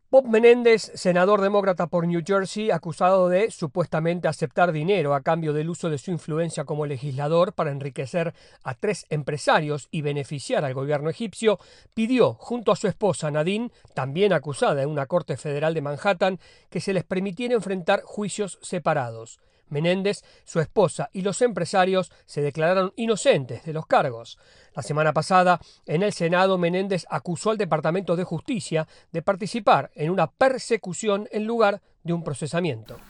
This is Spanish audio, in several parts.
Bob Menéndez, senador demócrata por New Jersey, acusado de supuestamente aceptar dinero a cambio del uso de su influencia como legislador para enriquecer a tres empresarios y beneficiar al gobierno egipcio, pidió, junto a su esposa Nadine, también acusada en una corte federal de Manhattan, que se les permitiera enfrentar juicios separados. Menéndez, su esposa y los empresarios se declararon inocentes de los cargos. La semana pasada, en el Senado, Menéndez acusó al Departamento de Justicia de participar en una persecución en lugar de un procesamiento.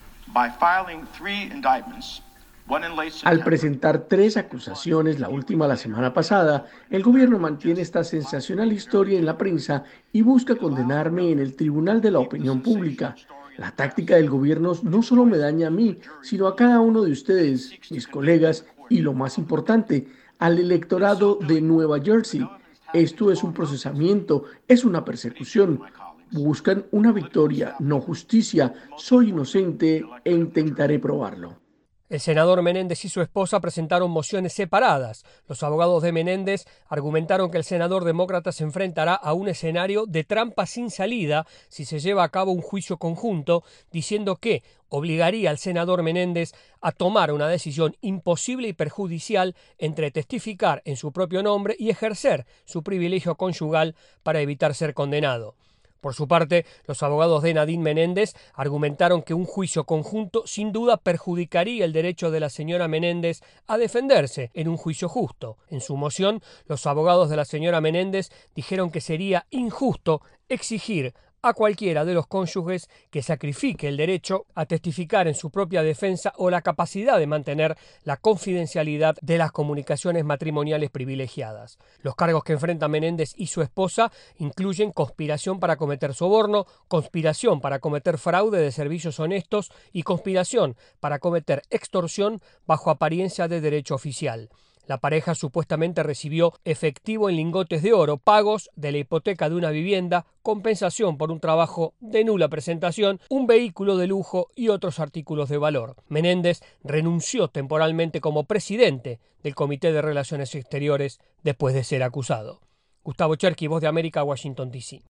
Al presentar tres acusaciones, la última la semana pasada, el gobierno mantiene esta sensacional historia en la prensa y busca condenarme en el Tribunal de la Opinión Pública. La táctica del gobierno no solo me daña a mí, sino a cada uno de ustedes, mis colegas y, lo más importante, al electorado de Nueva Jersey. Esto es un procesamiento, es una persecución. Buscan una victoria, no justicia. Soy inocente e intentaré probarlo. El senador Menéndez y su esposa presentaron mociones separadas. Los abogados de Menéndez argumentaron que el senador demócrata se enfrentará a un escenario de trampa sin salida si se lleva a cabo un juicio conjunto, diciendo que obligaría al senador Menéndez a tomar una decisión imposible y perjudicial entre testificar en su propio nombre y ejercer su privilegio conyugal para evitar ser condenado. Por su parte, los abogados de Nadine Menéndez argumentaron que un juicio conjunto sin duda perjudicaría el derecho de la señora Menéndez a defenderse en un juicio justo. En su moción, los abogados de la señora Menéndez dijeron que sería injusto exigir a cualquiera de los cónyuges que sacrifique el derecho a testificar en su propia defensa o la capacidad de mantener la confidencialidad de las comunicaciones matrimoniales privilegiadas. Los cargos que enfrentan Menéndez y su esposa incluyen conspiración para cometer soborno, conspiración para cometer fraude de servicios honestos y conspiración para cometer extorsión bajo apariencia de derecho oficial. La pareja supuestamente recibió efectivo en lingotes de oro, pagos de la hipoteca de una vivienda, compensación por un trabajo de nula presentación, un vehículo de lujo y otros artículos de valor. Menéndez renunció temporalmente como presidente del Comité de Relaciones Exteriores después de ser acusado. Gustavo Cherky, Voz de América, Washington, D.C.